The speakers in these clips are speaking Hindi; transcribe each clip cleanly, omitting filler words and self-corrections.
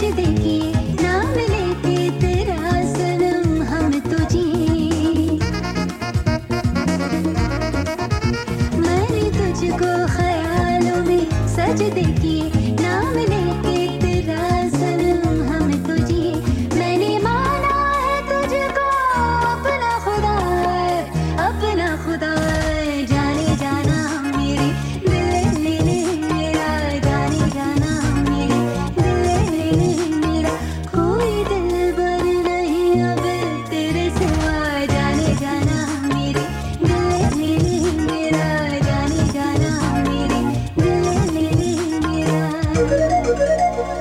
सजदे किए नाम लेके तेरा सनम हम तो जिए। मैंने तुझको ख्यालों में सजदे किए नाम लेके तेरा सनम हम तो जिए। मैंने माना है तुझको अपना खुदा, अपना खुदा। जाने जाना मेरे दिल ले ले मेरा, जाने जाना मेरे दिल ले ले मेरा। कोई दिलबर नहीं अब तेरे सिवा, जाने जाना मेरे दिल ले ले मेरा, जाने जाना मेरे दिल ले ले मेरा।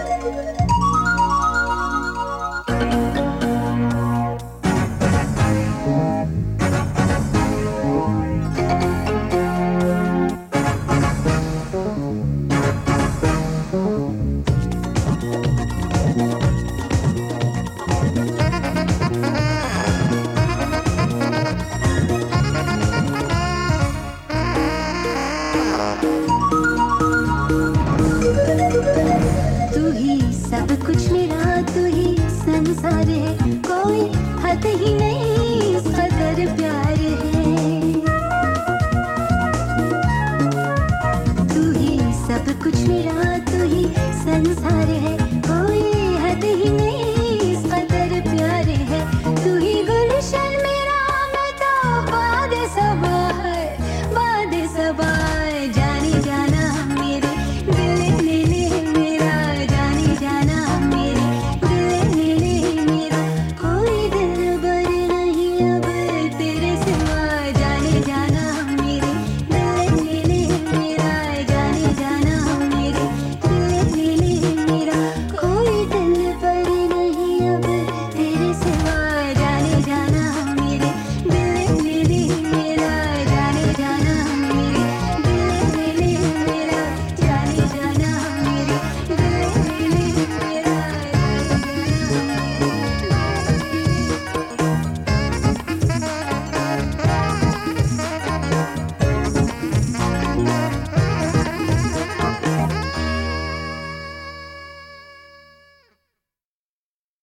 तू ही सब कुछ मेरा, तू ही संसार है, कोई हद ही नहीं